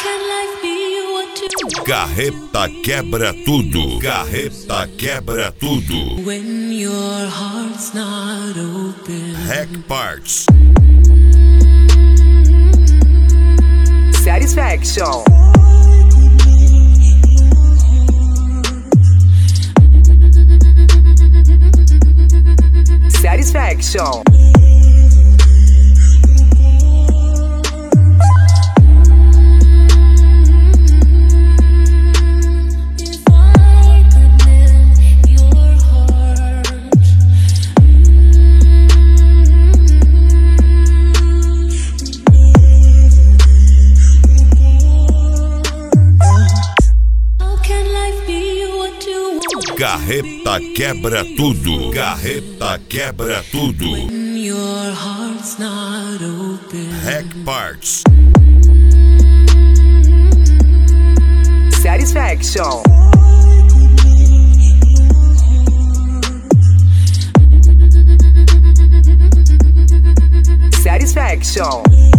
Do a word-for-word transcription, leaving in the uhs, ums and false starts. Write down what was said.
Carreta quebra tudo. Carreta quebra tudo. When your heart's not open. Hack Parts. Satisfaction. Satisfaction. Carreta quebra tudo. Carreta quebra tudo. When your heart's not open. Hack Parts. Satisfaction. Satisfaction.